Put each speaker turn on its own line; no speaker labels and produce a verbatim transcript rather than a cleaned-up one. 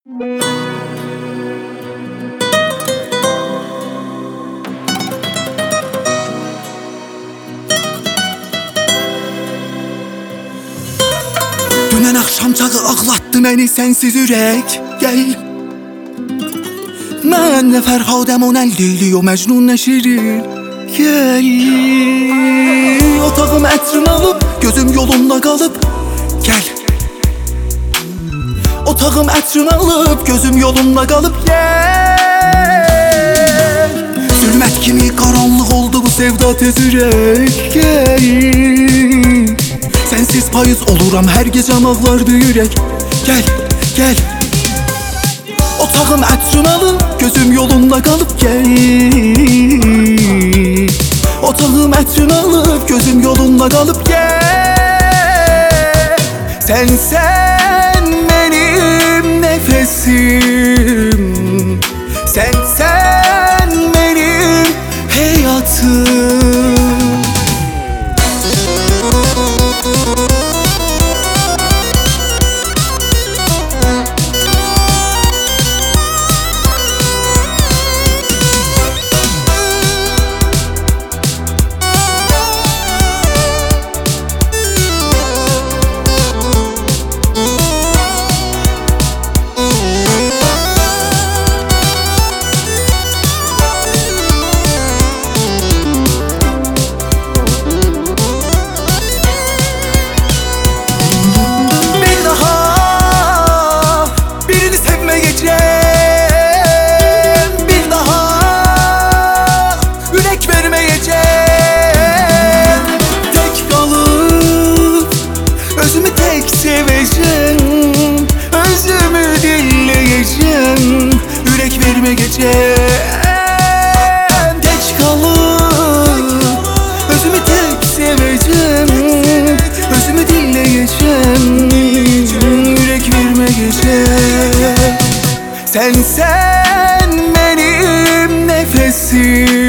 Dünən axşam çağı ağlatdı məni sənsiz ürək. Gəl mən nə Fərhadəm, o nə Leyli, o Məcnun, nə Şirin. Gəl otağım ətrini alıb, gözüm yolunda qalıb. Gəl otağım ətrini alıb, gözüm yolunda qalıb. Gəl zülmət kimi qaranlıq oldu bu sevda tez ürək. Gəl sensiz payız oluram, hər gecəm ağlardı ürək. Gəl, gəl otağım ətrini alıb, gözüm yolunda qalıb. Gəl otağım ətrini alıb, gözüm yolunda qalıb. Gəl sen sen benim nefesim, sen sen benim hayatım. Özümü tek seveceğim, özümü dinleyeceğim. Yürek vermeyeceğim, tek kalıp özümü tek seveceğim, özümü dinleyeceğim. Yürek vermeyeceğim. Sen sen benim nefesim,